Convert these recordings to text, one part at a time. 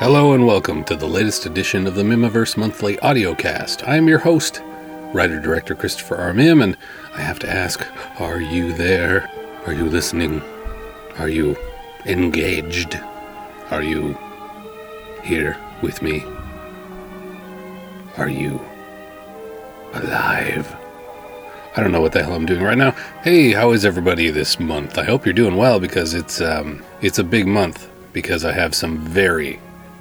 Hello and welcome to the latest edition of the Mimiverse Monthly Audiocast. I am your host, writer-director Christopher R. Mim, and I have to ask, are you there? Are you listening? Are you engaged? Are you here with me? Are you alive? I don't know what the hell I'm doing right now. Hey, how is everybody this month? I hope you're doing well because it's a big month because I have some very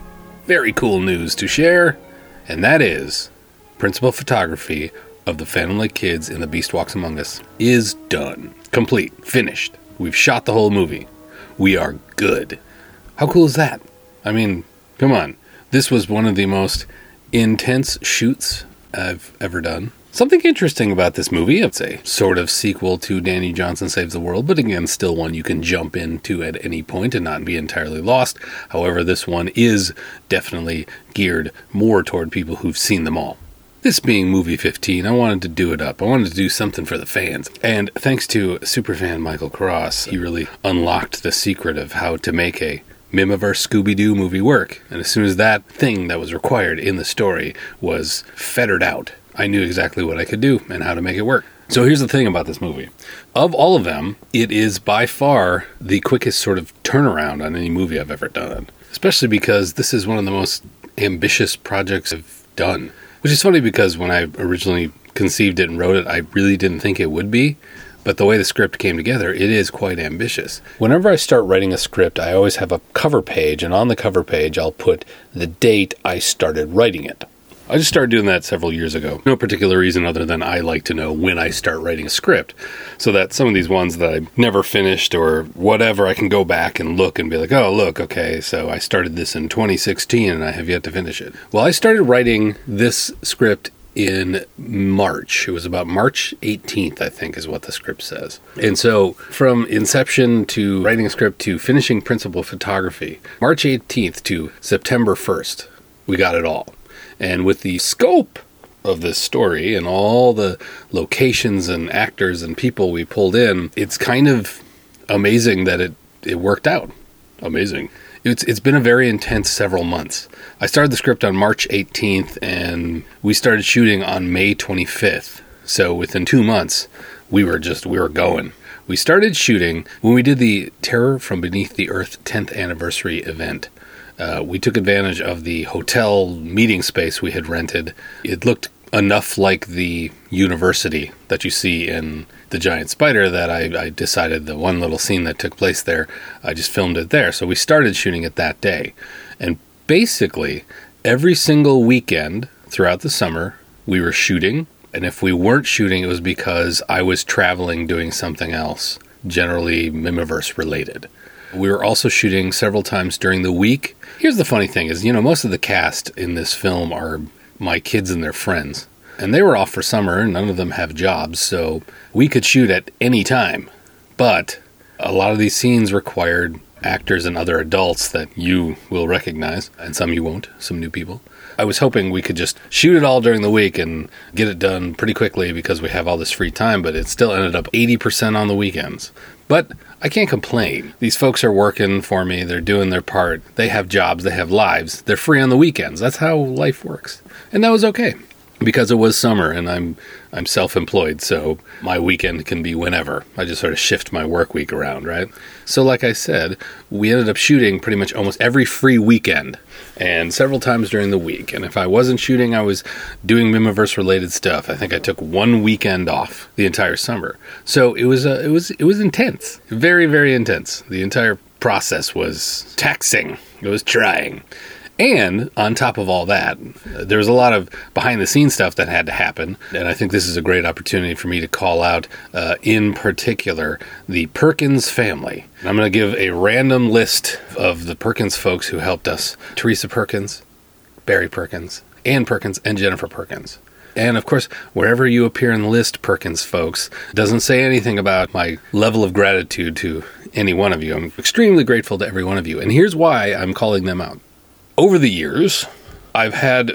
cool news to share, and that is principal photography of The Phantom Lake Kids in The Beast Walks Among Us is done. Complete. Finished. We've shot the whole movie. We are good. How cool is that? I mean, come on. This was one of the most intense shoots I've ever done. Something interesting about this movie, it's a sort of sequel to Danny Johnson Saves the World, but again, still one you can jump into at any point and not be entirely lost. However, this one is definitely geared more toward people who've seen them all. This being movie 15, I wanted to do it up. I wanted to do something for the fans. And thanks to superfan Michael Cross, he really unlocked the secret of how to make a Mimiverse Scooby-Doo movie work. And as soon as that thing that was required in the story was fettered out, I knew exactly what I could do and how to make it work. So here's the thing about this movie. Of all of them, it is by far the quickest sort of turnaround on any movie I've ever done. Especially because this is one of the most ambitious projects I've done. Which is funny because when I originally conceived it and wrote it, I really didn't think it would be. But the way the script came together, it is quite ambitious. Whenever I start writing a script, I always have a cover page. And on the cover page, I'll put the date I started writing it. I just started doing that several years ago. No particular reason other than I like to know when I start writing a script. So that some of these ones that I never finished or whatever, I can go back and look and be like, oh, look, okay, so I started this in 2016 and I have yet to finish it. Well, I started writing this script in March. It was about March 18th, I think, is what the script says. And so from inception to writing a script to finishing principal photography, March 18th to September 1st, we got it all. And with the scope of this story and all the locations and actors and people we pulled in, it's kind of amazing that it worked out. Amazing. It's been a very intense several months. I started the script on March 18th and we started shooting on May 25th. So within 2 months, we were going. We started shooting when we did the Terror from Beneath the Earth 10th anniversary event. We took advantage of the hotel meeting space we had rented. It looked enough like the university that you see in The Giant Spider that I decided the one little scene that took place there, I just filmed it there. So we started shooting it that day. And basically, every single weekend throughout the summer, we were shooting. And if we weren't shooting, it was because I was traveling doing something else, generally Mimiverse related. We were also shooting several times during the week. Here's the funny thing is, most of the cast in this film are my kids and their friends. And they were off for summer. None of them have jobs, so we could shoot at any time. But a lot of these scenes required actors and other adults that you will recognize, and some you won't, some new people. I was hoping we could just shoot it all during the week and get it done pretty quickly because we have all this free time, but it still ended up 80% on the weekends. But I can't complain. These folks are working for me. They're doing their part. They have jobs. They have lives. They're free on the weekends. That's how life works. And that was okay because it was summer and I'm self-employed, so my weekend can be whenever. I just sort of shift my work week around, right? So like I said, we ended up shooting pretty much almost every free weekend and several times during the week. And if I wasn't shooting, I was doing Mimiverse-related stuff. I think I took 1 weekend off the entire summer. So it was intense. Very, very intense. The entire process was taxing. It was trying. And on top of all that, there was a lot of behind-the-scenes stuff that had to happen. And I think this is a great opportunity for me to call out, in particular, the Perkins family. I'm going to give a random list of the Perkins folks who helped us. Teresa Perkins, Barry Perkins, Ann Perkins, and Jennifer Perkins. And, of course, wherever you appear in the list, Perkins folks, doesn't say anything about my level of gratitude to any one of you. I'm extremely grateful to every one of you. And here's why I'm calling them out. Over the years, I've had,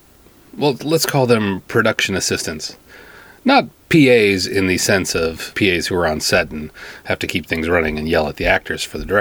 let's call them production assistants. Not PAs in the sense of PAs who are on set and have to keep things running and yell at the actors for the director.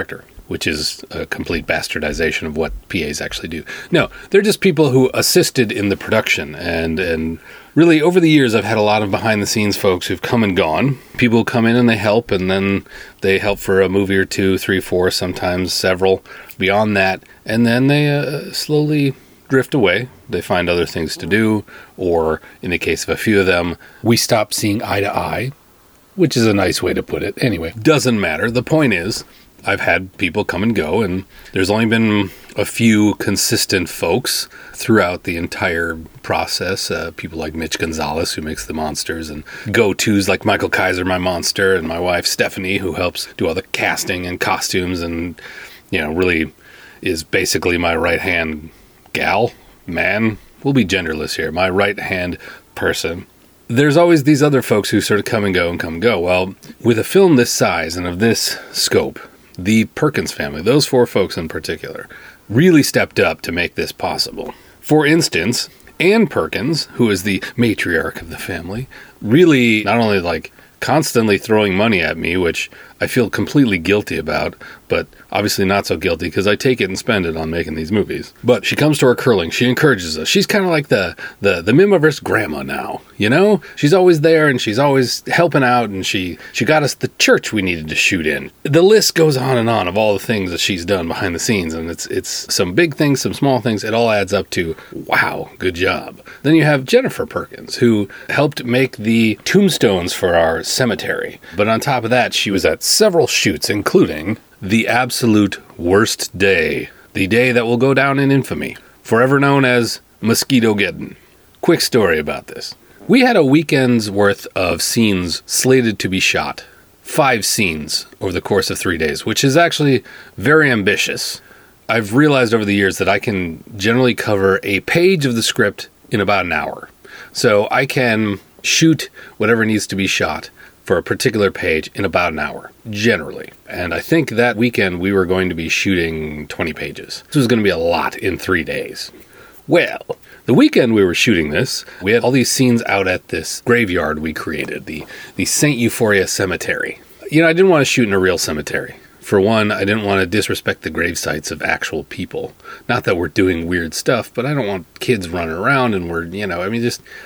which is a complete bastardization of what PAs actually do. No, they're just people who assisted in the production. And really, over the years, I've had a lot of behind-the-scenes folks who've come and gone. People come in and they help, and then they help for a movie or two, 3, 4, sometimes several beyond that. And then they slowly drift away. They find other things to do, or in the case of a few of them, we stop seeing eye to eye, which is a nice way to put it. Anyway, doesn't matter. The point is, I've had people come and go, and there's only been a few consistent folks throughout the entire process. People like Mitch Gonzalez, who makes the monsters, and go-tos like Michael Kaiser, my monster, and my wife Stephanie, who helps do all the casting and costumes, and really is basically my right-hand gal, man. We'll be genderless here. My right-hand person. There's always these other folks who sort of come and go. Well, with a film this size and of this scope, the Perkins family, those 4 folks in particular, really stepped up to make this possible. For instance, Ann Perkins, who is the matriarch of the family, really not only constantly throwing money at me, which I feel completely guilty about, but obviously not so guilty because I take it and spend it on making these movies. But she comes to our curling. She encourages us. She's kind of like the Mimiverse grandma now, She's always there, and she's always helping out, and she got us the church we needed to shoot in. The list goes on and on of all the things that she's done behind the scenes, and it's some big things, some small things. It all adds up to, wow, good job. Then you have Jennifer Perkins, who helped make the tombstones for our cemetery. But on top of that, she was at several shoots, including the absolute worst day, the day that will go down in infamy, forever known as Mosquitogeddon. Quick story about this. We had a weekend's worth of scenes slated to be shot. 5 scenes over the course of 3 days, which is actually very ambitious. I've realized over the years that I can generally cover a page of the script in about an hour. So I can shoot whatever needs to be shot for a particular page in about an hour, generally. And I think that weekend we were going to be shooting 20 pages. This was going to be a lot in 3 days. Well, the weekend we were shooting this, we had all these scenes out at this graveyard we created, the St. Euphoria Cemetery. I didn't want to shoot in a real cemetery. For one, I didn't want to disrespect the grave sites of actual people. Not that we're doing weird stuff, but I don't want kids running around and no, I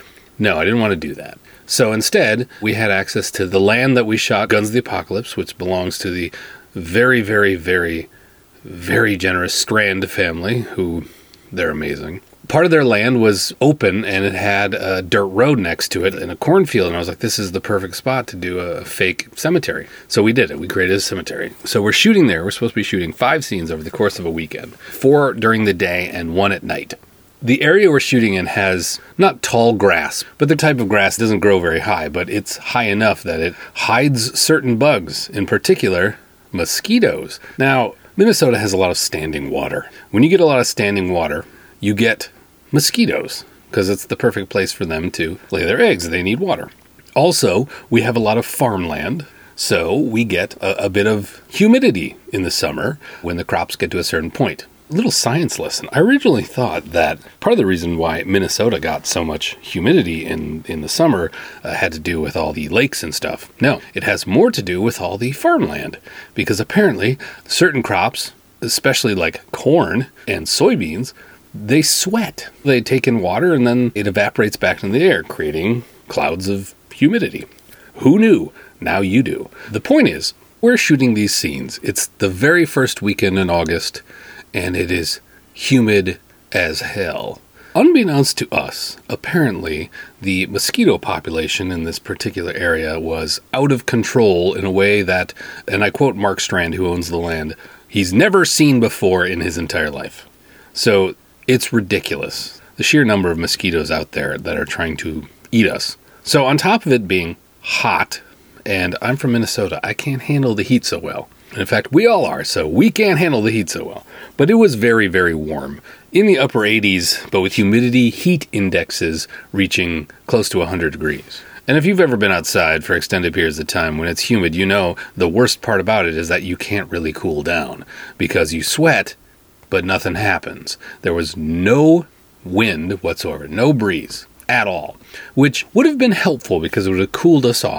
didn't want to do that. So instead, we had access to the land that we shot Guns of the Apocalypse, which belongs to the very, very, very, very generous Strand family, who, they're amazing. Part of their land was open, and it had a dirt road next to it and a cornfield, and I was like, this is the perfect spot to do a fake cemetery. So we did it. We created a cemetery. So we're shooting there. We're supposed to be shooting 5 scenes over the course of a weekend, 4 during the day and 1 at night. The area we're shooting in has not tall grass, but the type of grass doesn't grow very high, but it's high enough that it hides certain bugs, in particular, mosquitoes. Now, Minnesota has a lot of standing water. When you get a lot of standing water, you get mosquitoes, because it's the perfect place for them to lay their eggs. They need water. Also, we have a lot of farmland, so we get a bit of humidity in the summer when the crops get to a certain point. Little science lesson. I originally thought that part of the reason why Minnesota got so much humidity in the summer had to do with all the lakes and stuff. No, it has more to do with all the farmland, because apparently certain crops, especially like corn and soybeans, they sweat. They take in water and then it evaporates back into the air, creating clouds of humidity. Who knew? Now you do. The point is, we're shooting these scenes. It's the very first weekend in August, and it is humid as hell. Unbeknownst to us, apparently, the mosquito population in this particular area was out of control in a way that, and I quote Mark Strand, who owns the land, he's never seen before in his entire life. So it's ridiculous, the sheer number of mosquitoes out there that are trying to eat us. So on top of it being hot, and I'm from Minnesota, I can't handle the heat so well. In fact, we all are, so we can't handle the heat so well. But it was very, very warm. In the upper 80s, but with humidity, heat indexes reaching close to 100 degrees. And if you've ever been outside for extended periods of time when it's humid, you know the worst part about it is that you can't really cool down. Because you sweat, but nothing happens. There was no wind whatsoever, no breeze at all. Which would have been helpful because it would have cooled us off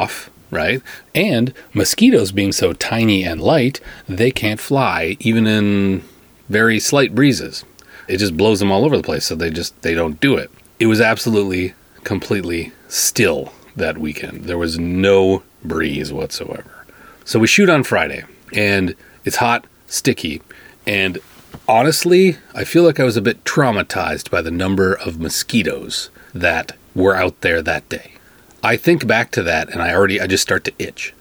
right? And mosquitoes being so tiny and light, they can't fly even in very slight breezes. It just blows them all over the place, so they don't do it. It was absolutely, completely still that weekend. There was no breeze whatsoever. So we shoot on Friday, and it's hot, sticky, and honestly, I feel like I was a bit traumatized by the number of mosquitoes that were out there that day. I think back to that, and I just start to itch.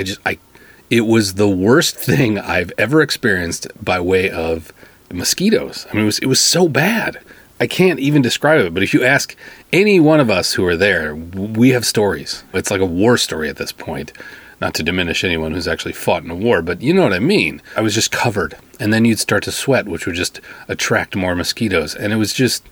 It was the worst thing I've ever experienced by way of mosquitoes. I mean, it was so bad. I can't even describe it, but if you ask any one of us who are there, we have stories. It's like a war story at this point. Not to diminish anyone who's actually fought in a war, but you know what I mean. I was just covered, and then you'd start to sweat, which would just attract more mosquitoes, and it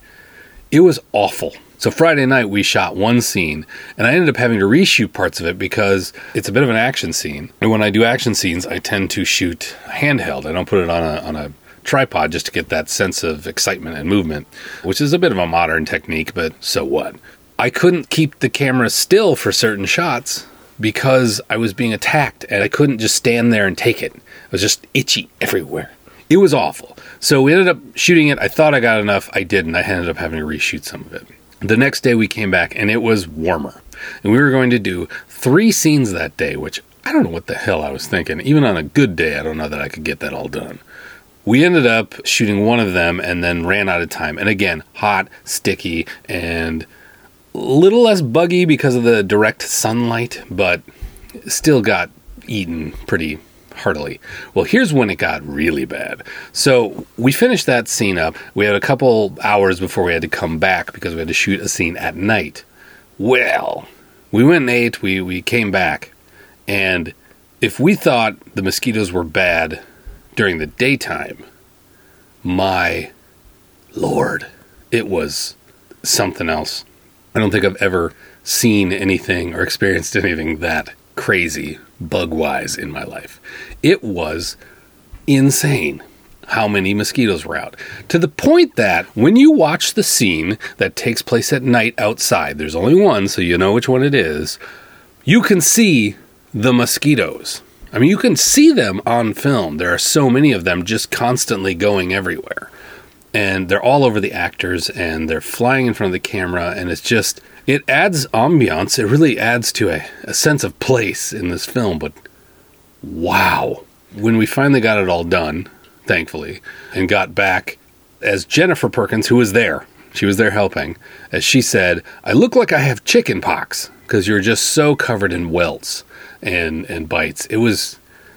was awful. So Friday night, we shot one scene, and I ended up having to reshoot parts of it because it's a bit of an action scene. And when I do action scenes, I tend to shoot handheld. I don't put it on a tripod just to get that sense of excitement and movement, which is a bit of a modern technique, but so what? I couldn't keep the camera still for certain shots because I was being attacked, and I couldn't just stand there and take it. I was just itchy everywhere. It was awful. So we ended up shooting it. I thought I got enough. I didn't. I ended up having to reshoot some of it. The next day we came back, and it was warmer. And we were going to do 3 scenes that day, which I don't know what the hell I was thinking. Even on a good day, I don't know that I could get that all done. We ended up shooting one of them and then ran out of time. And again, hot, sticky, and a little less buggy because of the direct sunlight, but still got eaten pretty heartily. Well, here's when it got really bad. So we finished that scene up. We had a couple hours before we had to come back because we had to shoot a scene at night. Well, we went and ate, we came back, and if we thought the mosquitoes were bad during the daytime, my Lord, it was something else. I don't think I've ever seen anything or experienced anything that crazy bug-wise in my life. It was insane how many mosquitoes were out. To the point that when you watch the scene that takes place at night outside, there's only one, so you know which one it is, you can see the mosquitoes. I mean, you can see them on film. There are so many of them just constantly going everywhere. And they're all over the actors, and they're flying in front of the camera, and it adds ambiance. It really adds to a sense of place in this film, but wow. When we finally got it all done, thankfully, and got back, as Jennifer Perkins, who was there, she was there helping, as she said, I look like I have chicken pox, because you're just so covered in welts and bites. It was,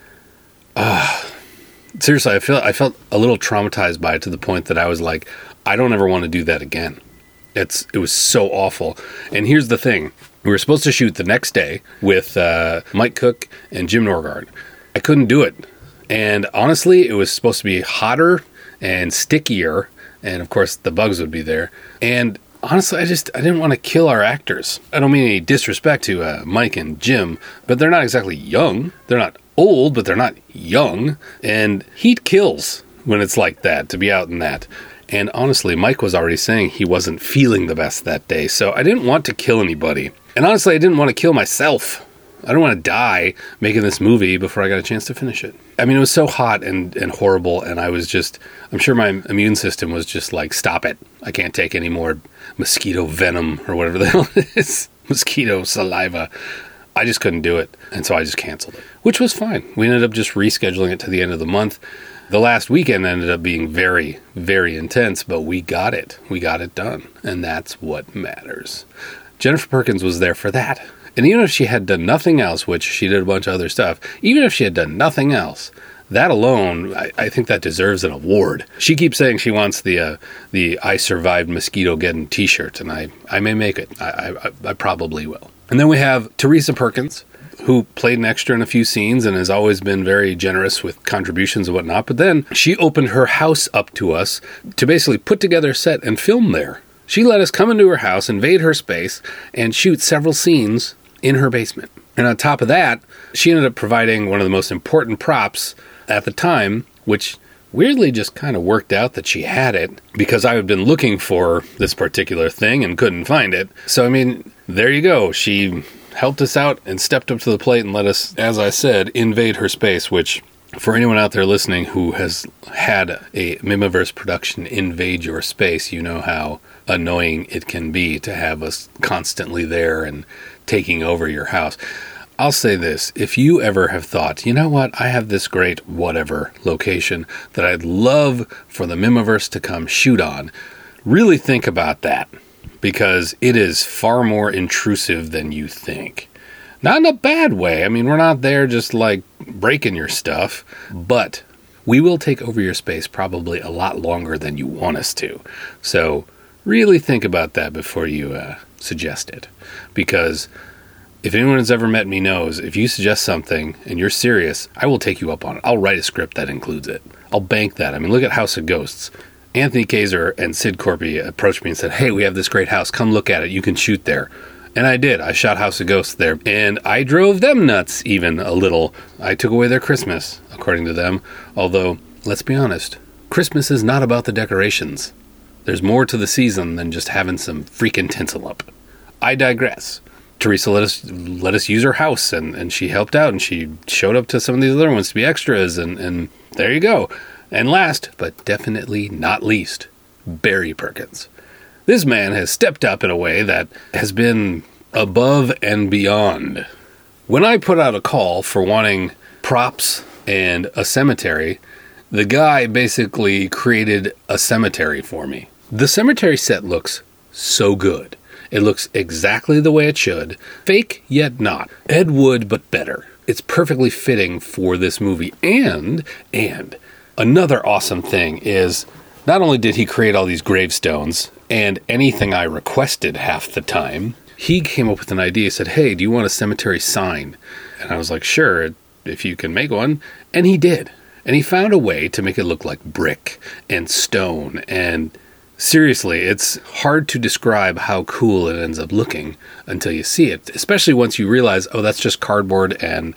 seriously, I felt a little traumatized by it to the point that I was like, I don't ever want to do that again. It was so awful. And here's the thing. We were supposed to shoot the next day with Mike Cook and Jim Norgard. I couldn't do it. And honestly, it was supposed to be hotter and stickier. And of course, the bugs would be there. And honestly, I didn't want to kill our actors. I don't mean any disrespect to Mike and Jim, but they're not exactly young. They're not old, but they're not young. And heat kills when it's like that, to be out in that. And honestly, Mike was already saying he wasn't feeling the best that day, so I didn't want to kill anybody. And honestly, I didn't want to kill myself. I don't want to die making this movie before I got a chance to finish it. I mean, it was so hot and horrible, and I'm sure my immune system was just like, stop it. I can't take any more mosquito venom or whatever the hell it is. Mosquito saliva. I just couldn't do it, and so I just canceled it, which was fine. We ended up just rescheduling it to the end of the month. The last weekend ended up being very, very intense, but we got it. We got it done, and that's what matters. Jennifer Perkins was there for that. And even if she had done nothing else, which she did a bunch of other stuff, even if she had done nothing else, that alone, I think that deserves an award. She keeps saying she wants the I Survived Mosquito-Geddon t-shirt, and I may make it. I probably will. And then we have Teresa Perkins, who played an extra in a few scenes and has always been very generous with contributions and whatnot. But then she opened her house up to us to basically put together a set and film there. She let us come into her house, invade her space, and shoot several scenes in her basement. And on top of that, she ended up providing one of the most important props at the time, which weirdly just kind of worked out that she had it, because I had been looking for this particular thing and couldn't find it. So, I mean, there you go. She helped us out and stepped up to the plate and let us, as I said, invade her space, which, for anyone out there listening who has had a Mimiverse production invade your space, you know how annoying it can be to have us constantly there and taking over your house. I'll say this, if you ever have thought, you know what, I have this great whatever location that I'd love for the Mimiverse to come shoot on, really think about that, because it is far more intrusive than you think. Not in a bad way. I mean, we're not there just like breaking your stuff, but we will take over your space probably a lot longer than you want us to. So really think about that before you suggest it, because if anyone has ever met me knows, if you suggest something and you're serious, I will take you up on it. I'll write a script that includes it. I'll bank that. I mean, look at House of Ghosts. Anthony Kaiser and Sid Corpy approached me and said, hey, we have this great house. Come look at it. You can shoot there. And I did. I shot House of Ghosts there. And I drove them nuts even a little. I took away their Christmas, according to them. Although, let's be honest, Christmas is not about the decorations. There's more to the season than just having some freaking tinsel up. I digress. Teresa let us use her house, and she helped out, and she showed up to some of these other ones to be extras, and there you go. And last, but definitely not least, Barry Perkins. This man has stepped up in a way that has been above and beyond. When I put out a call for wanting props and a cemetery, the guy basically created a cemetery for me. The cemetery set looks so good. It looks exactly the way it should. Fake, yet not. Ed Wood, but better. It's perfectly fitting for this movie. And another awesome thing is, not only did he create all these gravestones and anything I requested half the time, he came up with an idea. He said, hey, do you want a cemetery sign? And I was like, sure, if you can make one. And he did. And he found a way to make it look like brick and stone, and seriously, it's hard to describe how cool it ends up looking until you see it, especially once you realize, oh, that's just cardboard and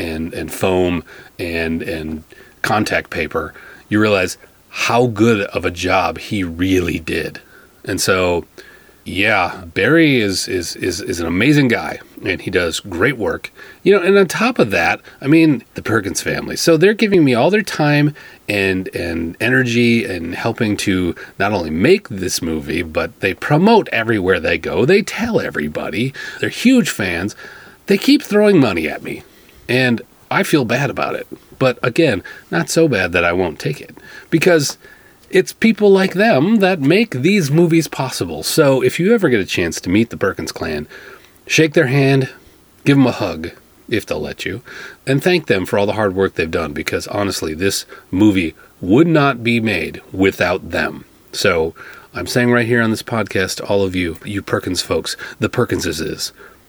foam and contact paper. You realize how good of a job he really did. And so, yeah, Barry is an amazing guy, and he does great work. You know, and on top of that, I mean, the Perkins family. So they're giving me all their time and energy and helping to not only make this movie, but they promote everywhere they go. They tell everybody. They're huge fans. They keep throwing money at me, and I feel bad about it. But again, not so bad that I won't take it, because it's people like them that make these movies possible. So if you ever get a chance to meet the Perkins clan, shake their hand, give them a hug, if they'll let you, and thank them for all the hard work they've done, because honestly, this movie would not be made without them. So I'm saying right here on this podcast to all of you, you Perkins folks, the Perkinses,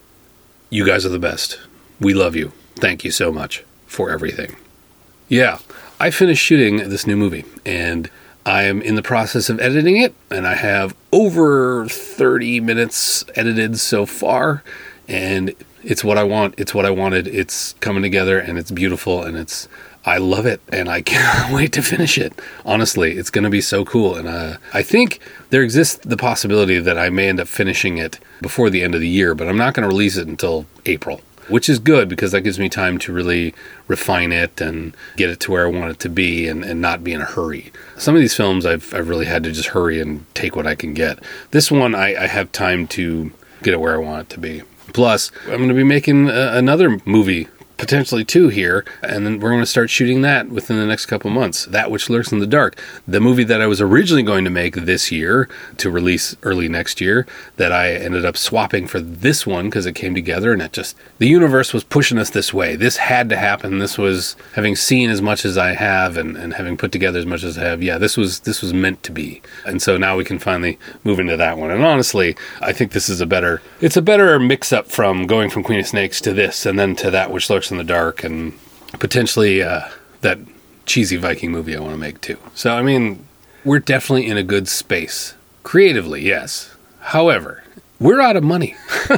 you guys are the best. We love you. Thank you so much for everything. Yeah, I finished shooting this new movie, and I am in the process of editing it, and I have over 30 minutes edited so far, and it's what I want. It's what I wanted. It's coming together, and it's beautiful, and I love it, and I can't wait to finish it. Honestly, it's going to be so cool, and I think there exists the possibility that I may end up finishing it before the end of the year, but I'm not going to release it until April, which is good because that gives me time to really refine it and get it to where I want it to be and not be in a hurry. Some of these films I've really had to just hurry and take what I can get. This one I have time to get it where I want it to be. Plus, I'm going to be making another movie, potentially two here, and then we're going to start shooting that within the next couple months. That Which Lurks in the Dark, the movie that I was originally going to make this year to release early next year, that I ended up swapping for this one because it came together, and the universe was pushing us this way. This had to happen. This was, having seen as much as I have and having put together as much as I have, yeah, this was meant to be. And so now we can finally move into that one. And honestly, I think this is a better mix-up from going from Queen of Snakes to this, and then to That Which Lurks in the Dark, and potentially that cheesy Viking movie I want to make too. So, I mean, we're definitely in a good space. Creatively, yes. However, we're out of money.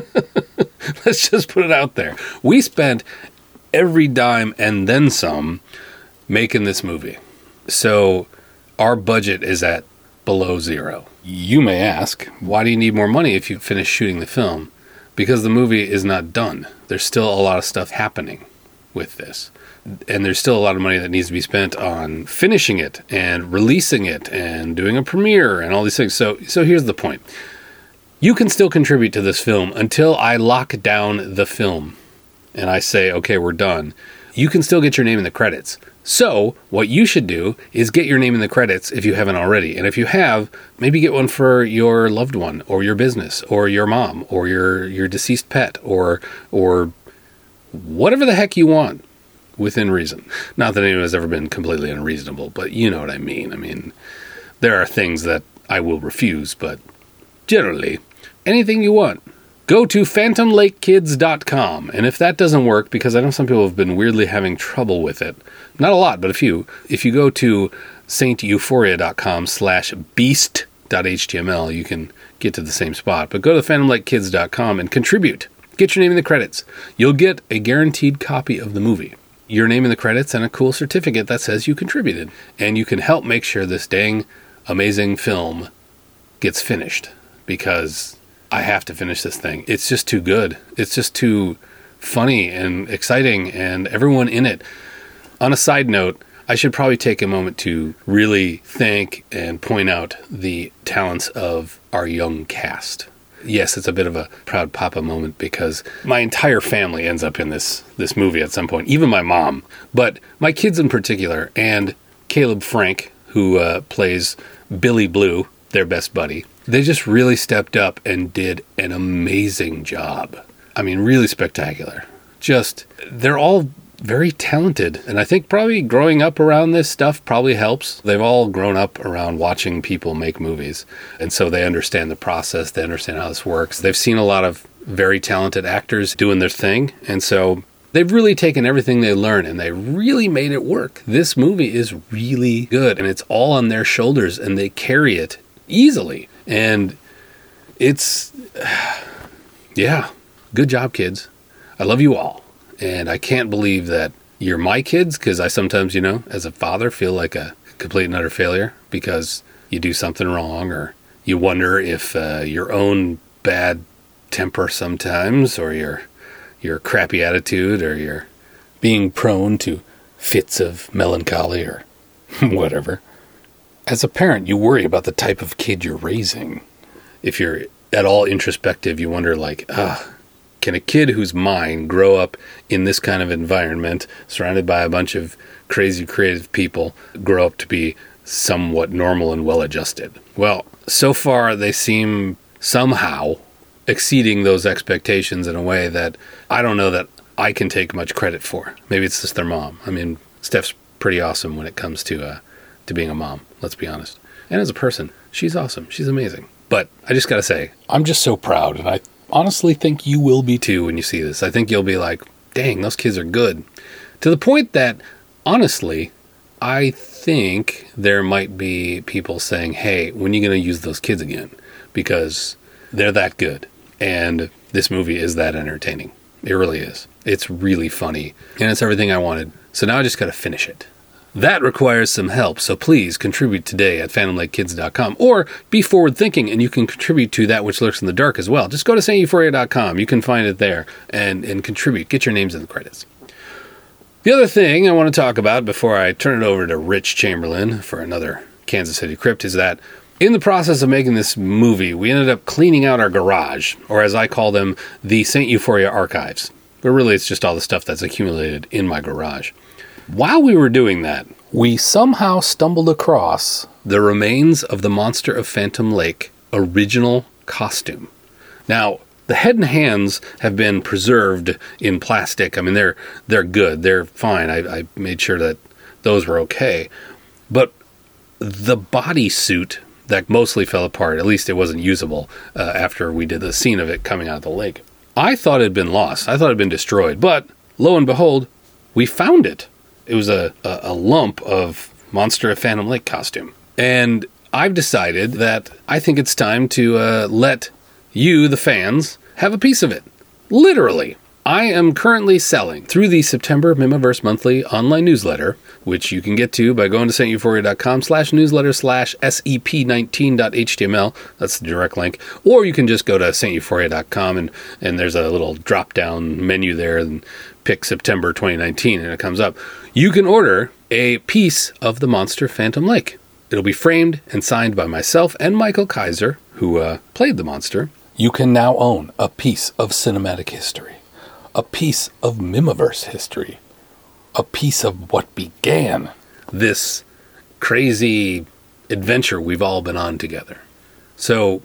Let's just put it out there. We spent every dime and then some making this movie. So our budget is at below zero. You may ask, why do you need more money if you finish shooting the film? because the movie is not done. There's still a lot of stuff happening with this. And there's still a lot of money that needs to be spent on finishing it and releasing it and doing a premiere and all these things. So here's the point. You can still contribute to this film until I lock down the film and I say, okay, we're done. You can still get your name in the credits. So what you should do is get your name in the credits if you haven't already. And if you have, maybe get one for your loved one or your business or your mom or your deceased pet or whatever the heck you want within reason. Not that anyone has ever been completely unreasonable, but you know what I mean. I mean, there are things that I will refuse, but generally, anything you want. Go to phantomlakekids.com, and if that doesn't work, because I know some people have been weirdly having trouble with it, not a lot, but a few, if you go to sainteuphoria.com/beast.html, you can get to the same spot. But go to phantomlakekids.com and contribute. Get your name in the credits. You'll get a guaranteed copy of the movie, your name in the credits, and a cool certificate that says you contributed. And you can help make sure this dang amazing film gets finished, because I have to finish this thing. It's just too good. It's just too funny and exciting, and everyone in it. On a side note, I should probably take a moment to really thank and point out the talents of our young cast. Yes, it's a bit of a proud papa moment, because my entire family ends up in this movie at some point, even my mom. But my kids in particular, and Caleb Frank, who plays Billy Blue, their best buddy, they just really stepped up and did an amazing job. I mean, really spectacular. They're all very talented. And I think probably growing up around this stuff probably helps. They've all grown up around watching people make movies. And so they understand the process. They understand how this works. They've seen a lot of very talented actors doing their thing. And so they've really taken everything they learned and they really made it work. This movie is really good, and it's all on their shoulders, and they carry it easily. And it's, yeah, good job, kids. I love you all. And I can't believe that you're my kids, because I sometimes, as a father, feel like a complete and utter failure because you do something wrong, or you wonder if your own bad temper sometimes, or your crappy attitude, or your being prone to fits of melancholy or whatever. As a parent, you worry about the type of kid you're raising. If you're at all introspective, you wonder, can a kid who's mine grow up in this kind of environment, surrounded by a bunch of crazy creative people, grow up to be somewhat normal and well-adjusted? Well, so far they seem somehow exceeding those expectations in a way that I don't know that I can take much credit for. Maybe it's just their mom. I mean, Steph's pretty awesome when it comes to being a mom, let's be honest. And as a person, she's awesome. She's amazing. But I just got to say, I'm just so proud, and I honestly think you will be too when you see this. I think you'll be like, dang, those kids are good. To the point that, honestly, I think there might be people saying, hey, when are you going to use those kids again? Because they're that good. And this movie is that entertaining. It really is. It's really funny. And it's everything I wanted. So now I just got to finish it. That requires some help, so please contribute today at phantomlakekids.com, or be forward-thinking, and you can contribute to That Which Lurks in the Dark as well. Just go to sainteuphoria.com. You can find it there and contribute. Get your names in the credits. The other thing I want to talk about before I turn it over to Rich Chamberlain for another Kansas City Crypt is that in the process of making this movie, we ended up cleaning out our garage, or as I call them, the Saint Euphoria archives. But really, it's just all the stuff that's accumulated in my garage. While we were doing that, we somehow stumbled across the remains of the Monster of Phantom Lake original costume. Now, the head and hands have been preserved in plastic. I mean, they're good. They're fine. I made sure that those were okay. But the bodysuit that mostly fell apart, at least it wasn't usable after we did the scene of it coming out of the lake, I thought it had been lost. I thought it had been destroyed. But lo and behold, we found it. It was a lump of Monster of Phantom Lake costume. And I've decided that I think it's time to let you, the fans, have a piece of it. Literally. I am currently selling through the September Mimiverse Monthly online newsletter, which you can get to by going to sainteuphoria.com/newsletter/sep19.html. That's the direct link. Or you can just go to sainteuphoria.com and there's a little drop-down menu there and pick September 2019 and it comes up. You can order a piece of the monster Phantom Lake. It'll be framed and signed by myself and Michael Kaiser, who played the monster. You can now own a piece of cinematic history. A piece of Mimiverse history, a piece of what began this crazy adventure we've all been on together. So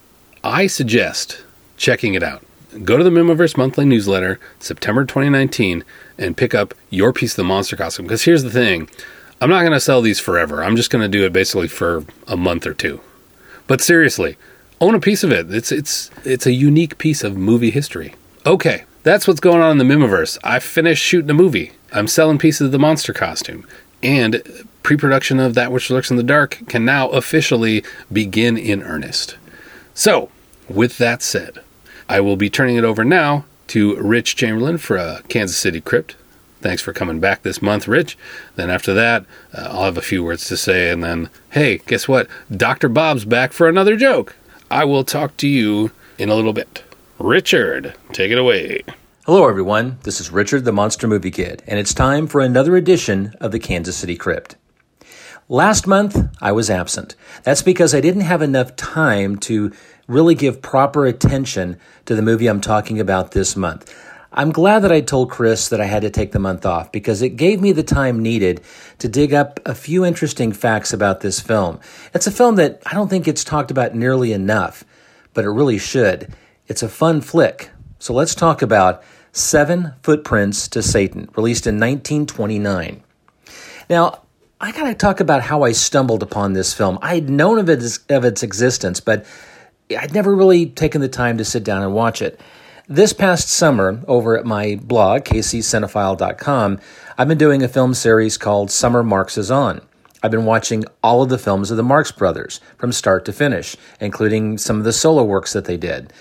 I suggest checking it out. Go to the Mimiverse Monthly newsletter, September 2019, and pick up your piece of the monster costume. Because here's the thing, I'm not going to sell these forever. I'm just going to do it basically for a month or two. But seriously, own a piece of it. It's a unique piece of movie history. Okay. That's what's going on in the Mimiverse. I finished shooting a movie. I'm selling pieces of the monster costume. And pre-production of That Which Lurks in the Dark can now officially begin in earnest. So, with that said, I will be turning it over now to Rich Chamberlain for Kansas City Crypt. Thanks for coming back this month, Rich. Then after that, I'll have a few words to say. And then, hey, guess what? Dr. Bob's back for another joke. I will talk to you in a little bit. Richard, take it away. Hello, everyone. This is Richard, the Monster Movie Kid, and it's time for another edition of the Kansas City Crypt. Last month, I was absent. That's because I didn't have enough time to really give proper attention to the movie I'm talking about this month. I'm glad that I told Chris that I had to take the month off because it gave me the time needed to dig up a few interesting facts about this film. It's a film that I don't think it's talked about nearly enough, but it really should. It's a fun flick. So let's talk about Seven Footprints to Satan, released in 1929. Now, I got to talk about how I stumbled upon this film. I had known of its existence, but I'd never really taken the time to sit down and watch it. This past summer, over at my blog, kccinephile.com, I've been doing a film series called Summer Marx is On. I've been watching all of the films of the Marx Brothers from start to finish, including some of the solo works that they did.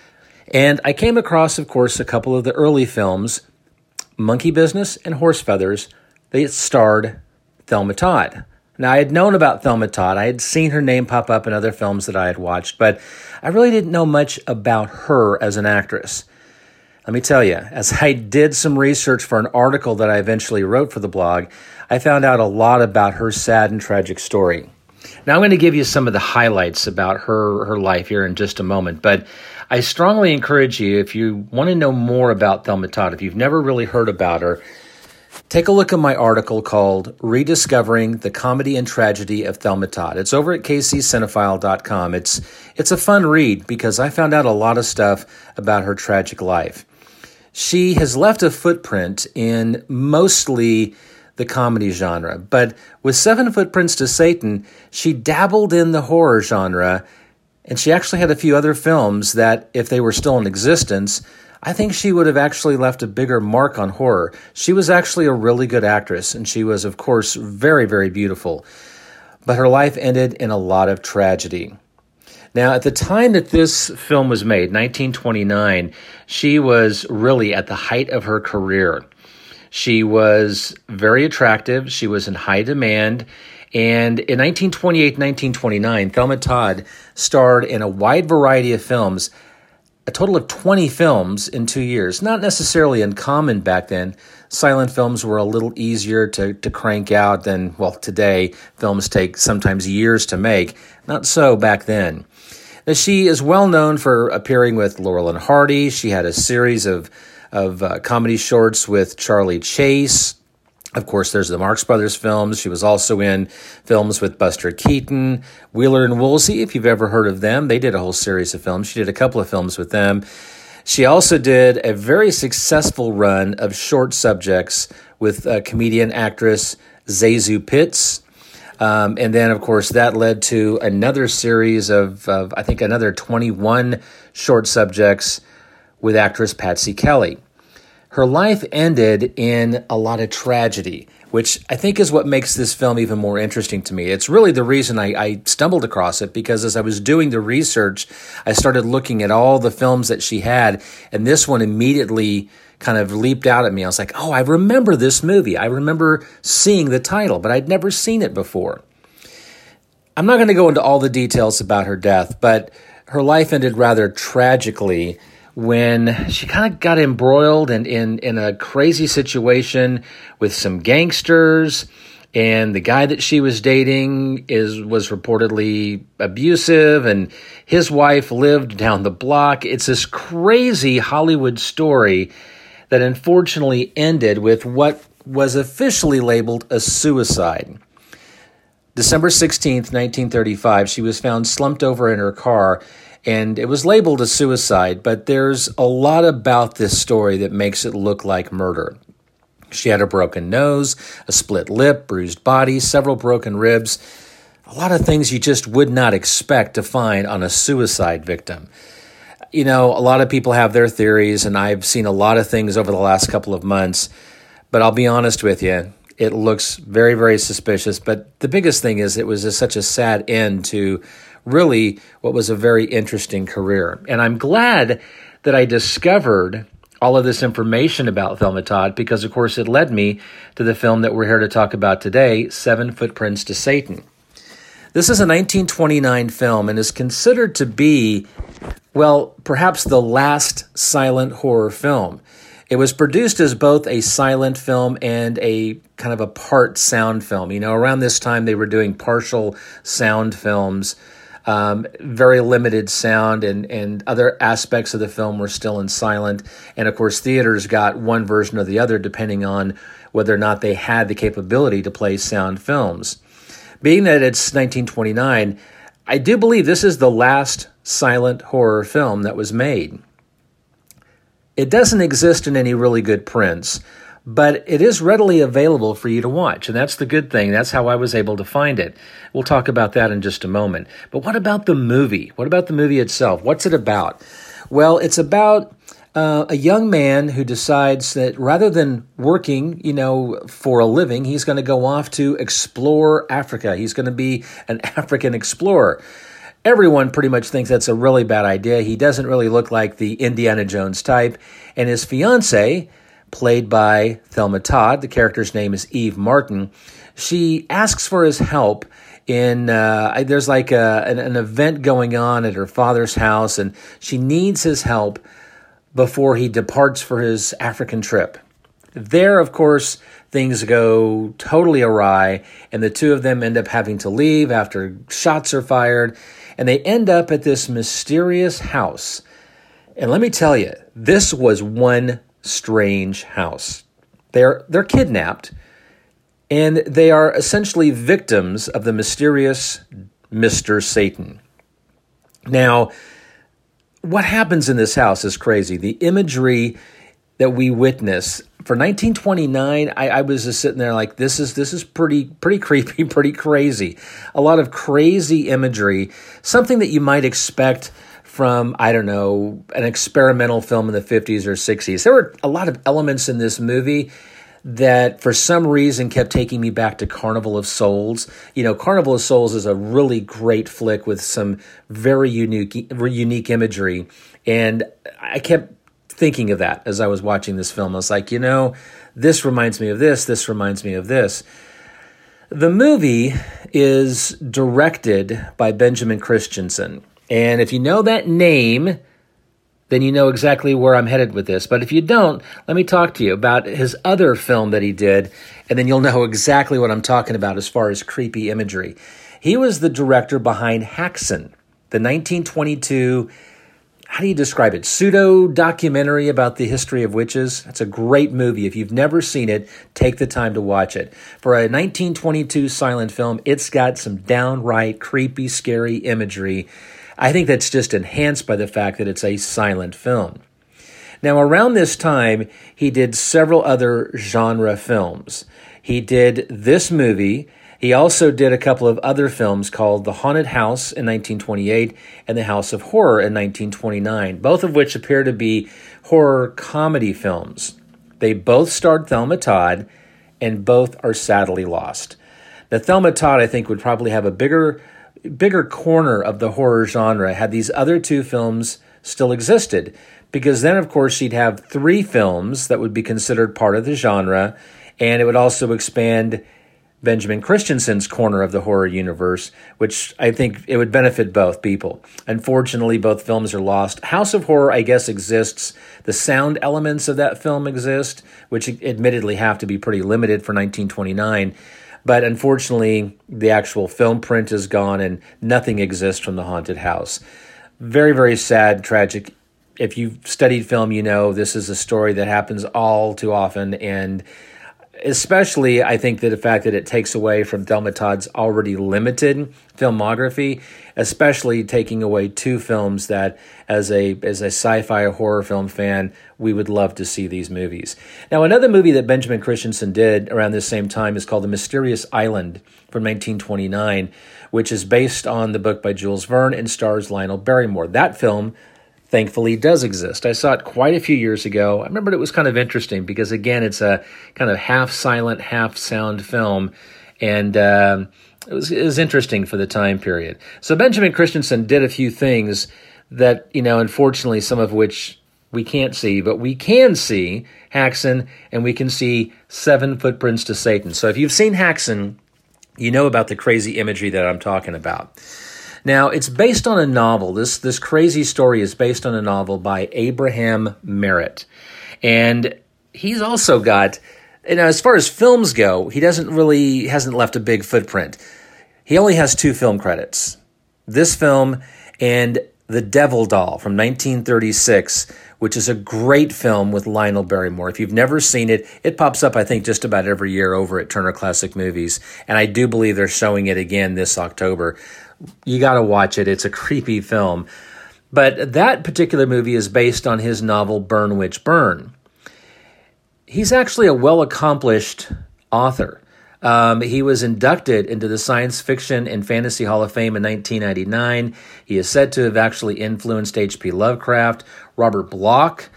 And I came across, of course, a couple of the early films, Monkey Business and Horse Feathers, that starred Thelma Todd. Now, I had known about Thelma Todd. I had seen her name pop up in other films that I had watched, but I really didn't know much about her as an actress. Let me tell you, as I did some research for an article that I eventually wrote for the blog, I found out a lot about her sad and tragic story. Now, I'm going to give you some of the highlights about her life here in just a moment, but I strongly encourage you, if you want to know more about Thelma Todd, if you've never really heard about her, take a look at my article called Rediscovering the Comedy and Tragedy of Thelma Todd. It's over at kccinephile.com. It's a fun read because I found out a lot of stuff about her tragic life. She has left a footprint in mostly the comedy genre, but with Seven Footprints to Satan, she dabbled in the horror genre, and she actually had a few other films that, if they were still in existence, I think she would have actually left a bigger mark on horror. She was actually a really good actress, and she was, of course, very, very beautiful. But her life ended in a lot of tragedy. Now, at the time that this film was made, 1929, she was really at the height of her career. She was very attractive. She was in high demand. And in 1928, 1929, Thelma Todd starred in a wide variety of films, a total of 20 films in 2 years. Not necessarily uncommon back then. Silent films were a little easier to crank out than, well, today. Films take sometimes years to make. Not so back then. Now, she is well known for appearing with Laurel and Hardy. She had a series of comedy shorts with Charlie Chase. Of course, there's the Marx Brothers films. She was also in films with Buster Keaton, Wheeler and Woolsey, if you've ever heard of them. They did a whole series of films. She did a couple of films with them. She also did a very successful run of short subjects with comedian actress Zazu Pitts. And then, of course, that led to another series of I think, another 21 short subjects with actress Patsy Kelly. Her life ended in a lot of tragedy, which I think is what makes this film even more interesting to me. It's really the reason I stumbled across it, because as I was doing the research, I started looking at all the films that she had, and this one immediately kind of leaped out at me. I was like, oh, I remember this movie. I remember seeing the title, but I'd never seen it before. I'm not going to go into all the details about her death, but her life ended rather tragically when she kind of got embroiled in a crazy situation with some gangsters, and the guy that she was dating was reportedly abusive, and his wife lived down the block. It's this crazy Hollywood story that unfortunately ended with what was officially labeled a suicide. December 16th, 1935, she was found slumped over in her car, and it was labeled a suicide, but there's a lot about this story that makes it look like murder. She had a broken nose, a split lip, bruised body, several broken ribs, a lot of things you just would not expect to find on a suicide victim. You know, a lot of people have their theories, and I've seen a lot of things over the last couple of months, but I'll be honest with you, it looks very, very suspicious. But the biggest thing is it was such a sad end to really what was a very interesting career. And I'm glad that I discovered all of this information about Thelma Todd because, of course, it led me to the film that we're here to talk about today, Seven Footprints to Satan. This is a 1929 film and is considered to be, well, perhaps the last silent horror film. It was produced as both a silent film and a kind of a part sound film. You know, around this time they were doing partial sound films, very limited sound, and other aspects of the film were still in silent. And of course, theaters got one version or the other depending on whether or not they had the capability to play sound films. Being that it's 1929, I do believe this is the last silent horror film that was made. It doesn't exist in any really good prints, but it is readily available for you to watch, and that's the good thing. That's how I was able to find it. We'll talk about that in just a moment. But what about the movie? What about the movie itself? What's it about? Well, it's about a young man who decides that rather than working, for a living, he's going to go off to explore Africa. He's going to be an African explorer. Everyone pretty much thinks that's a really bad idea. He doesn't really look like the Indiana Jones type. And his fiancée, played by Thelma Todd, the character's name is Eve Martin, she asks for his help in, there's like an event going on at her father's house, and she needs his help before he departs for his African trip. There, of course, things go totally awry, and the two of them end up having to leave after shots are fired, and they end up at this mysterious house. And let me tell you, this was one strange house. They're kidnapped, and they are essentially victims of the mysterious Mr. Satan. Now, what happens in this house is crazy. The imagery that we witness for 1929, I was just sitting there like, this is pretty creepy, pretty crazy. A lot of crazy imagery, something that you might expect from, I don't know, an experimental film in the 50s or 60s. There were a lot of elements in this movie that for some reason kept taking me back to Carnival of Souls. Carnival of Souls is a really great flick with some very unique imagery. And I kept thinking of that as I was watching this film. I was like, this reminds me of this reminds me of this. The movie is directed by Benjamin Christensen. And if you know that name, then you know exactly where I'm headed with this. But if you don't, let me talk to you about his other film that he did, and then you'll know exactly what I'm talking about as far as creepy imagery. He was the director behind Häxan, the 1922, how do you describe it, pseudo-documentary about the history of witches. It's a great movie. If you've never seen it, take the time to watch it. For a 1922 silent film, it's got some downright creepy, scary imagery. I think that's just enhanced by the fact that it's a silent film. Now, around this time, he did several other genre films. He did this movie. He also did a couple of other films called The Haunted House in 1928 and The House of Horror in 1929, both of which appear to be horror comedy films. They both starred Thelma Todd, and both are sadly lost. Now, Thelma Todd, I think, would probably have a bigger corner of the horror genre had these other two films still existed, because then, of course, you'd have 3 films that would be considered part of the genre, and it would also expand Benjamin Christensen's corner of the horror universe, which I think it would benefit both people. Unfortunately, both films are lost. House of Horror, I guess, exists. The sound elements of that film exist, which admittedly have to be pretty limited for 1929. But unfortunately, the actual film print is gone and nothing exists from the haunted house. Very, very sad, tragic. If you've studied film, you know this is a story that happens all too often, and especially, I think that the fact that it takes away from Thelma Todd's already limited filmography, especially taking away 2 films that, as a sci-fi horror film fan, we would love to see these movies. Now, another movie that Benjamin Christensen did around this same time is called The Mysterious Island from 1929, which is based on the book by Jules Verne and stars Lionel Barrymore. That film, thankfully, does exist. I saw it quite a few years ago. I remember it was kind of interesting because, again, it's a kind of half-silent, half-sound film, and it was interesting for the time period. So Benjamin Christensen did a few things that, unfortunately, some of which we can't see, but we can see Haxan, and we can see 7 Footprints to Satan. So if you've seen Haxan, you know about the crazy imagery that I'm talking about. Now, it's based on a novel. This crazy story is based on a novel by Abraham Merritt. And he's also got, as far as films go, he hasn't left a big footprint. He only has 2 film credits. This film and The Devil Doll from 1936, which is a great film with Lionel Barrymore. If you've never seen it, it pops up, I think, just about every year over at Turner Classic Movies. And I do believe they're showing it again this October. You got to watch it. It's a creepy film. But that particular movie is based on his novel Burn Witch Burn. He's actually a well-accomplished author. He was inducted into the Science Fiction and Fantasy Hall of Fame in 1999. He is said to have actually influenced H.P. Lovecraft. Robert Bloch,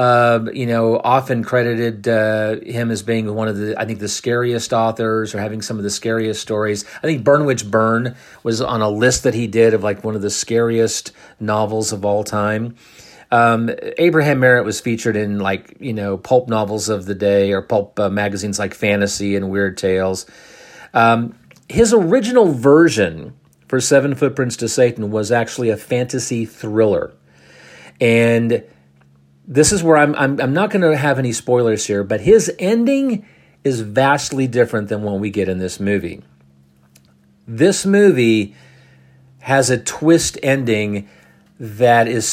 often credited him as being one of the scariest authors or having some of the scariest stories. I think Burn Witch Burn was on a list that he did of one of the scariest novels of all time. Abraham Merritt was featured in pulp novels of the day or pulp magazines like Fantasy and Weird Tales. His original version for 7 Footprints to Satan was actually a fantasy thriller. And this is where I'm not going to have any spoilers here, but his ending is vastly different than what we get in this movie. This movie has a twist ending that is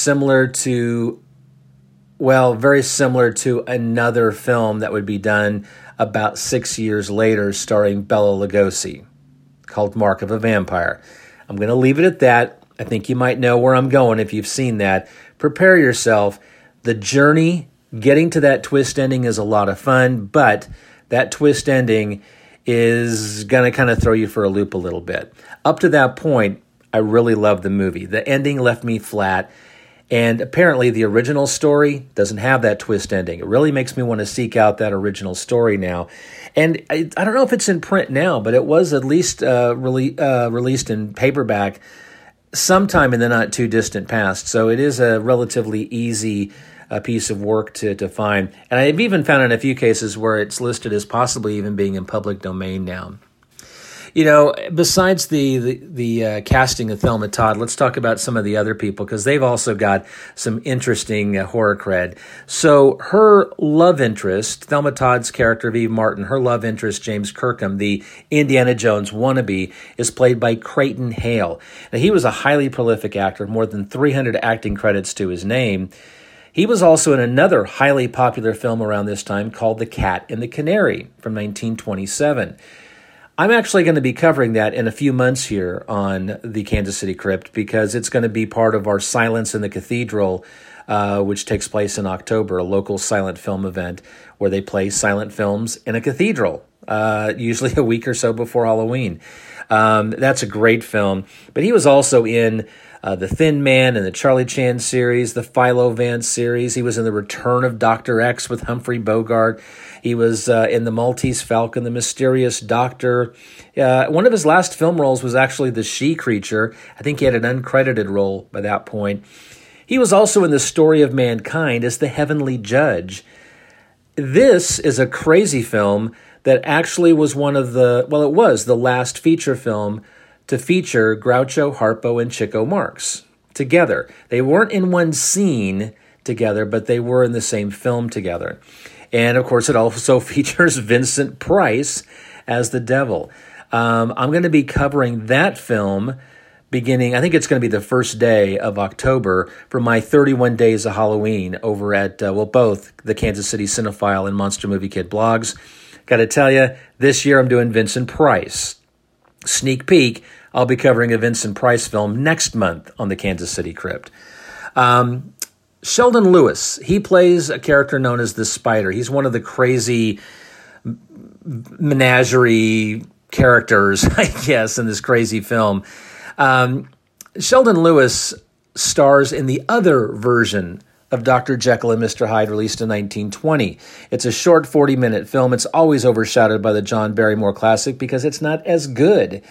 very similar to another film that would be done about 6 years later starring Bela Lugosi called Mark of a Vampire. I'm going to leave it at that. I think you might know where I'm going if you've seen that. Prepare yourself. The journey, getting to that twist ending is a lot of fun, but that twist ending is going to kind of throw you for a loop a little bit. Up to that point, I really loved the movie. The ending left me flat, and apparently the original story doesn't have that twist ending. It really makes me want to seek out that original story now. And I don't know if it's in print now, but it was at least released in paperback sometime in the not too distant past. So it is a relatively easy piece of work to find. And I've even found in a few cases where it's listed as possibly even being in public domain now. Besides the casting of Thelma Todd, let's talk about some of the other people because they've also got some interesting horror cred. So her love interest, Thelma Todd's character of Eve Martin, her love interest, James Kirkham, the Indiana Jones wannabe, is played by Creighton Hale. Now, he was a highly prolific actor, more than 300 acting credits to his name. He was also in another highly popular film around this time called The Cat and the Canary from 1927. I'm actually going to be covering that in a few months here on the Kansas City Crypt because it's going to be part of our Silence in the Cathedral, which takes place in October, a local silent film event where they play silent films in a cathedral, usually a week or so before Halloween. That's a great film. But he was also in The Thin Man and the Charlie Chan series, the Philo Vance series. He was in The Return of Dr. X with Humphrey Bogart. He was in The Maltese Falcon, The Mysterious Doctor. One of his last film roles was actually The She Creature. I think he had an uncredited role by that point. He was also in The Story of Mankind as the Heavenly Judge. This is a crazy film that actually was it was the last feature film to feature Groucho, Harpo, and Chico Marx together. They weren't in one scene together, but they were in the same film together. And, of course, it also features Vincent Price as the devil. I'm going to be covering that film beginning, I think it's going to be the first day of October for my 31 Days of Halloween over at, both the Kansas City Cinephile and Monster Movie Kid blogs. Got to tell you, this year I'm doing Vincent Price. Sneak peek, I'll be covering a Vincent Price film next month on the Kansas City Crypt. Sheldon Lewis, he plays a character known as the Spider. He's one of the crazy menagerie characters, I guess, in this crazy film. Sheldon Lewis stars in the other version of Dr. Jekyll and Mr. Hyde, released in 1920. It's a short 40-minute film. It's always overshadowed by the John Barrymore classic because it's not as good.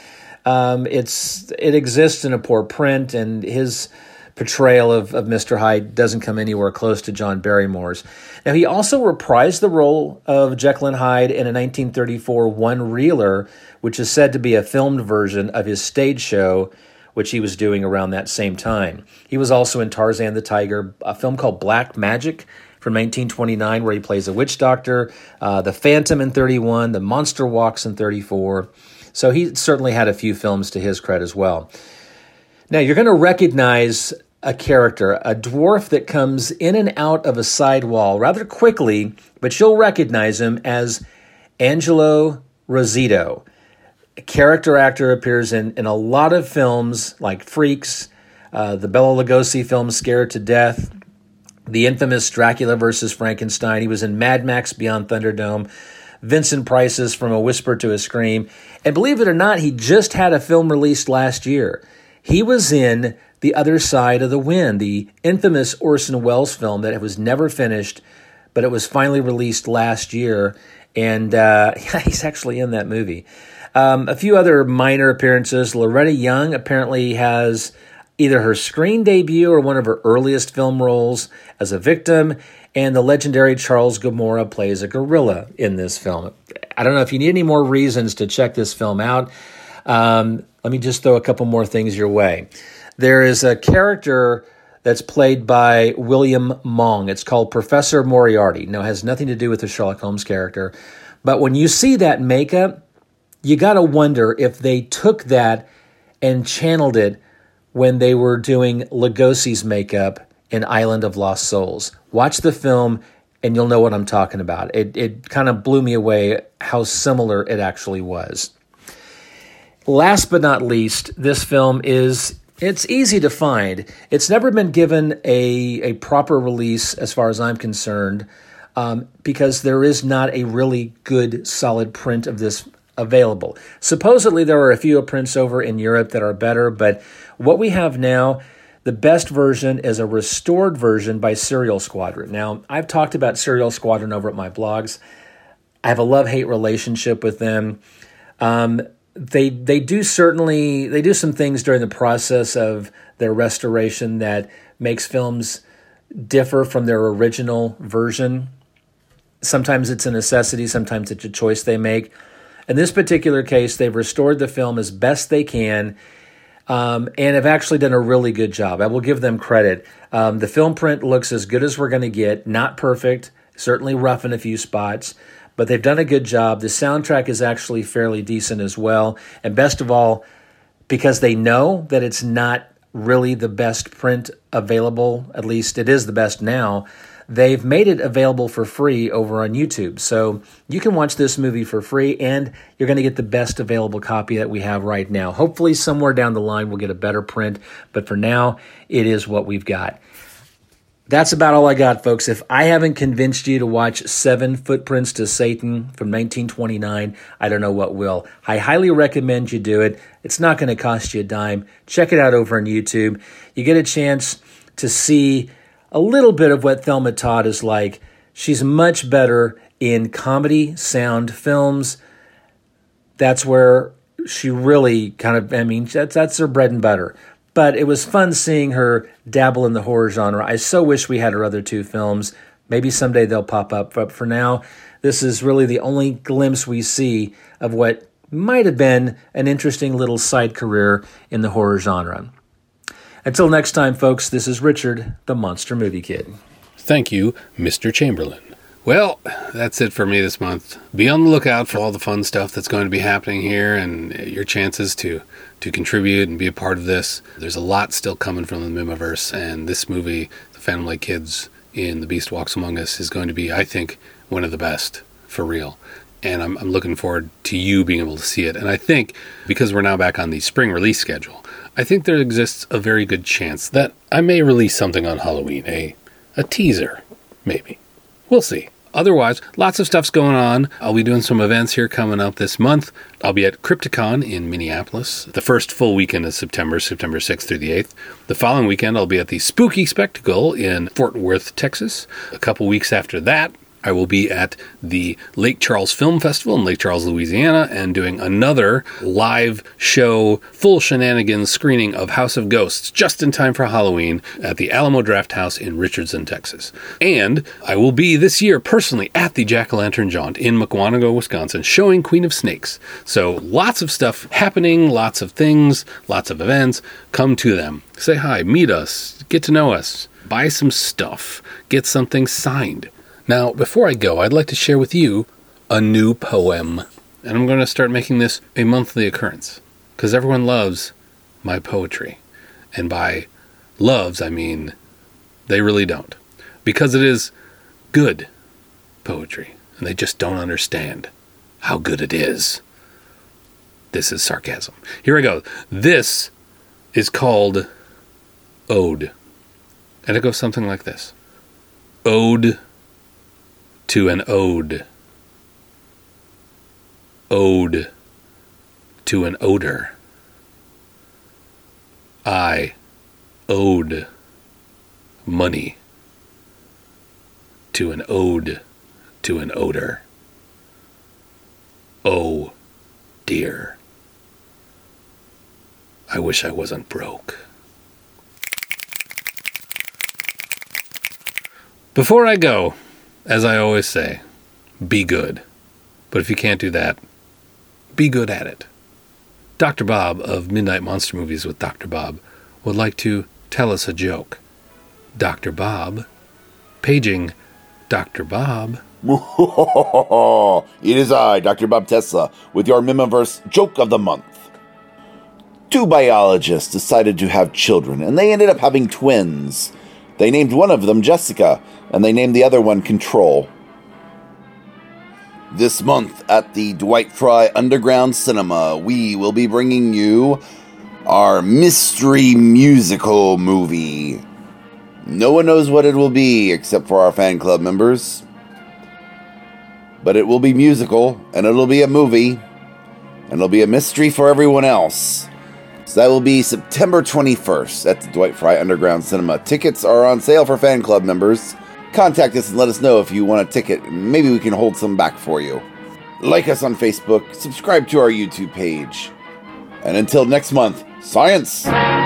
It exists in a poor print, and his portrayal of Mr. Hyde doesn't come anywhere close to John Barrymore's. Now, he also reprised the role of Jekyll and Hyde in a 1934 one-reeler, which is said to be a filmed version of his stage show, which he was doing around that same time. He was also in Tarzan the Tiger, a film called Black Magic from 1929, where he plays a witch doctor, The Phantom in 31, The Monster Walks in 34. So he certainly had a few films to his credit as well. Now, you're going to recognize a character, a dwarf that comes in and out of a side wall rather quickly, but you'll recognize him as Angelo Rosito. A character actor, appears in a lot of films like Freaks, the Bela Lugosi film Scared to Death, the infamous Dracula versus Frankenstein. He was in Mad Max Beyond Thunderdome, Vincent Price's From a Whisper to a Scream. And believe it or not, he just had a film released last year. He was in The Other Side of the Wind, the infamous Orson Welles film that was never finished, but it was finally released last year. And he's actually in that movie. A few other minor appearances. Loretta Young apparently has either her screen debut or one of her earliest film roles as a victim, and the legendary Charles Gomorrah plays a gorilla in this film. I don't know if you need any more reasons to check this film out. Let me just throw a couple more things your way. There is a character that's played by William Mong. It's called Professor Moriarty. Now, it has nothing to do with the Sherlock Holmes character, but when you see that makeup, you got to wonder if they took that and channeled it when they were doing Lugosi's makeup in Island of Lost Souls. Watch the film and you'll know what I'm talking about. It kind of blew me away how similar it actually was. Last but not least, this film it's easy to find. It's never been given a proper release as far as I'm concerned, because there is not a really good solid print of this available. Supposedly there are a few prints over in Europe that are better, but what we have now, the best version is a restored version by Serial Squadron. Now, I've talked about Serial Squadron over at my blogs. I have a love-hate relationship with them. They do some things during the process of their restoration that makes films differ from their original version. Sometimes it's a necessity, sometimes it's a choice they make. In this particular case, they've restored the film as best they can, and have actually done a really good job. I will give them credit. The film print looks as good as we're going to get. Not perfect, certainly rough in a few spots, but they've done a good job. The soundtrack is actually fairly decent as well. And best of all, because they know that it's not really the best print available, at least it is the best now, they've made it available for free over on YouTube. So you can watch this movie for free, and you're going to get the best available copy that we have right now. Hopefully somewhere down the line we'll get a better print, but for now, it is what we've got. That's about all I got, folks. If I haven't convinced you to watch 7 Footprints to Satan from 1929, I don't know what will. I highly recommend you do it. It's not going to cost you a dime. Check it out over on YouTube. You get a chance to see a little bit of what Thelma Todd is like. She's much better in comedy sound films. That's where she really that's her bread and butter. But it was fun seeing her dabble in the horror genre. I so wish we had her other 2 films. Maybe someday they'll pop up. But for now, this is really the only glimpse we see of what might have been an interesting little side career in the horror genre. Until next time, folks, this is Richard, the Monster Movie Kid. Thank you, Mr. Chamberlain. Well, that's it for me this month. Be on the lookout for all the fun stuff that's going to be happening here and your chances to contribute and be a part of this. There's a lot still coming from the Mimiverse, and this movie, The Phantom Lake Kids in The Beast Walks Among Us, is going to be, I think, one of the best, for real. And I'm looking forward to you being able to see it. And I think, because we're now back on the spring release schedule, I think there exists a very good chance that I may release something on Halloween, a teaser, maybe. We'll see. Otherwise, lots of stuff's going on. I'll be doing some events here coming up this month. I'll be at Crypticon in Minneapolis, the first full weekend of September 6th through the 8th. The following weekend, I'll be at the Spooky Spectacle in Fort Worth, Texas. A couple weeks after that, I will be at the Lake Charles Film Festival in Lake Charles, Louisiana, and doing another live show, full shenanigans screening of House of Ghosts, just in time for Halloween, at the Alamo Drafthouse in Richardson, Texas. And I will be this year personally at the Jack-o'-lantern Jaunt in Mukwonago, Wisconsin, showing Queen of Snakes. So lots of stuff happening, lots of things, lots of events. Come to them. Say hi, meet us, get to know us, buy some stuff, get something signed. Now, before I go, I'd like to share with you a new poem. And I'm going to start making this a monthly occurrence, because everyone loves my poetry. And by loves, I mean they really don't. Because it is good poetry, and they just don't understand how good it is. This is sarcasm. Here I go. This is called Ode. And it goes something like this. Ode to an ode. Ode to an odor. I owed money to an ode to an odor. Oh, dear. I wish I wasn't broke. Before I go, as I always say, be good. But if you can't do that, be good at it. Dr. Bob of Midnight Monster Movies with Dr. Bob would like to tell us a joke. Dr. Bob, paging Dr. Bob. It is I, Dr. Bob Tesla, with your Mimiverse Joke of the Month. 2 biologists decided to have children, and they ended up having twins. They named one of them Jessica, and they named the other one Control. This month at the Dwight Fry Underground Cinema, we will be bringing you our mystery musical movie. No one knows what it will be except for our fan club members. But it will be musical, and it'll be a movie, and it'll be a mystery for everyone else. So that will be September 21st at the Dwight Fry Underground Cinema. Tickets are on sale for fan club members. Contact us and let us know if you want a ticket. Maybe we can hold some back for you. Like us on Facebook, subscribe to our YouTube page. And until next month, science!